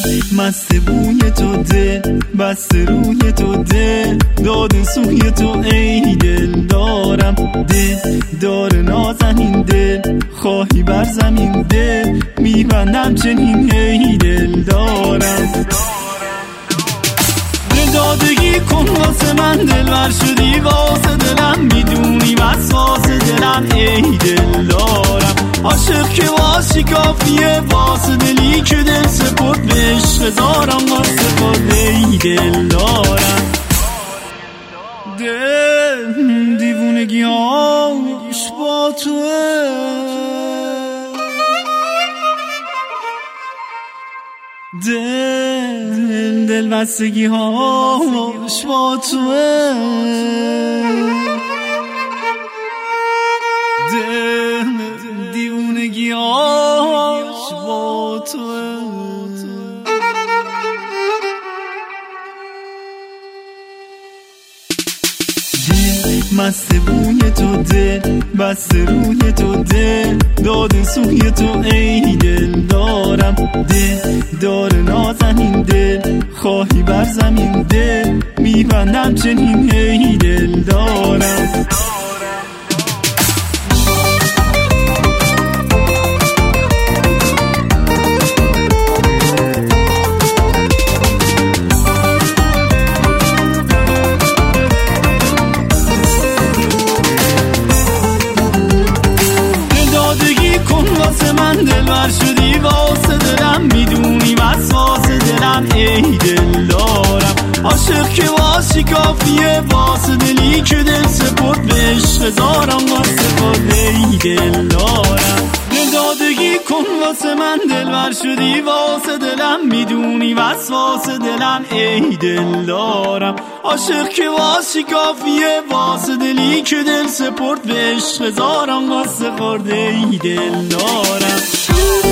مست بوی تو دل بسته روی تو دل داده سوی تو ای دل دارم دل دار نازنین دل خواهی بر زمین دل میبندم چنین ای دل دارم دادگی کن واسه من دلبر شدی واسه دلم میدونی وسواس دلم ای دل دارم عاشق که باشی کافیه واسه دلی که دل سپرد به عشق زارم واسه خود ای دل دارم دل دیوونگی هاش با توه دل بستگی هاش با توه دل دیوونگی هاش با توه مست بوی تو دل بسته روی تو دل داده سوی تو ای دل دارم دل دار نازنین دل خواهی بر زمین دل میبندم چنین ای دل دارم دلبر شدی واسه دلم میدونی وسواس دلم ای دل دارم عاشق که باشی کافیه واسه دلی که دل سپرد به عشق زارم واسه خود ای دل دارم دل دادگی کن واسه من دلبر شدی واسه دلم میدونی وسواس دلم ای دل دارم عاشق که باشی کافیه واسه دلی که دل سپرد به عشق زارم واسه خود ای دل دارم